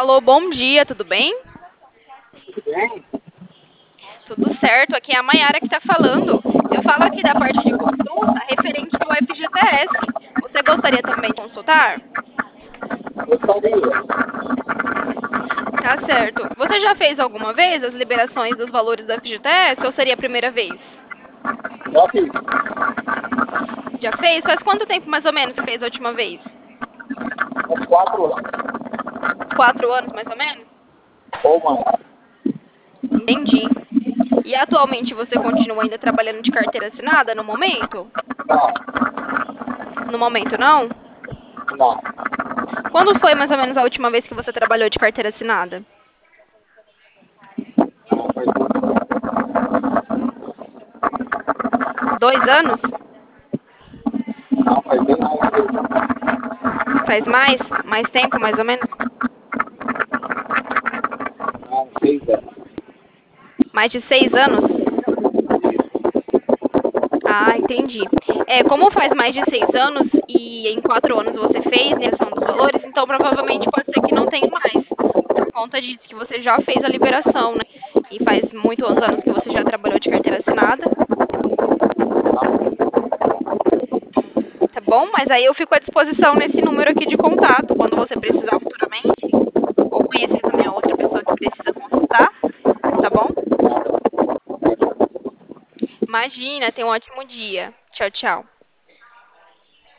Alô, bom dia, tudo bem? Tudo bem? Tudo certo, aqui é a Mayara que está falando. Eu falo aqui da parte de consulta referente ao FGTS. Você gostaria também de consultar? Gostaria. Tá certo. Você já fez alguma vez as liberações dos valores do FGTS ou seria a primeira vez? Já fiz. Já fez? Faz quanto tempo mais ou menos você fez a última vez? Uns 4 anos. Uns 4 anos mais ou menos? Ou mais. Entendi. E atualmente você continua ainda trabalhando de carteira assinada no momento? Não, No momento não? não. Quando foi mais ou menos a última vez que você trabalhou de carteira assinada? Não faz muito. 2 anos? Não faz bem mais mesmo. Faz mais? Mais tempo, mais ou menos? Não, 6 anos. Mais de 6 anos? Ah, entendi. Como faz mais de 6 anos e em 4 anos você fez liberação dos valores, então provavelmente pode ser que não tenha mais. Por conta disso, que você já fez a liberação, né? E faz muitos anos que você já trabalhou de carteira assinada, tá bom? Mas aí eu fico à disposição nesse número aqui de contato, quando você precisar futuramente, ou conhecer também a outra pessoa que precisa consultar, tá bom? Imagina, tenha um ótimo dia. Tchau, tchau.